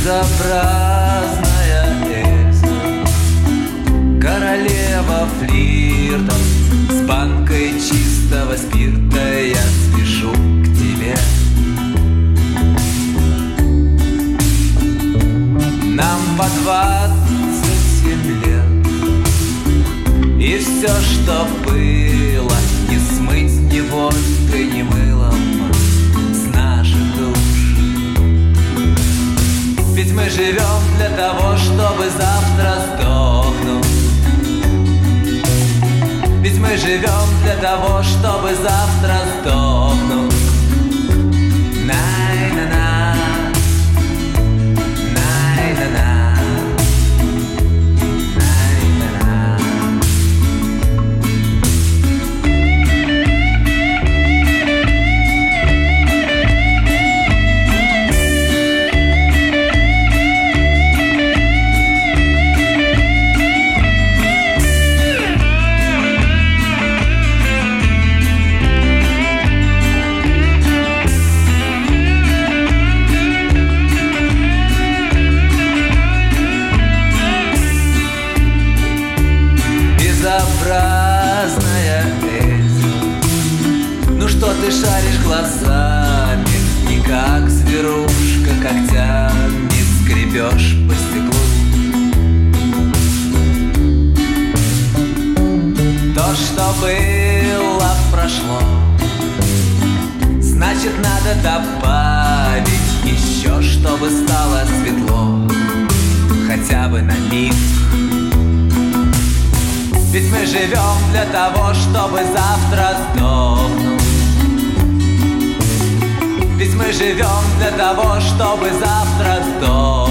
Безобразная Эльза, королева флиртов, с банкой чистого спирта я спешу к тебе. Нам по 27 лет, и все, что было, не смыть ни водкой, ни мылом с наших душ. Ведь мы живем для того, чтобы завтра сдохнуть. Ведь мы живем для того, чтобы завтра сдохнуть. Най-на-на, най-на-на, най-на-на. Безобразная Эльза, ну что ты шаришь глазами, и как зверушка когтями скребешь по стеклу. То, что было, прошло, значит, надо добавить еще, чтобы стало светло, хотя бы на миг. Ведь мы живем для того, чтобы завтра сдохнуть. Ведь мы живем для того, чтобы завтра сдохнуть.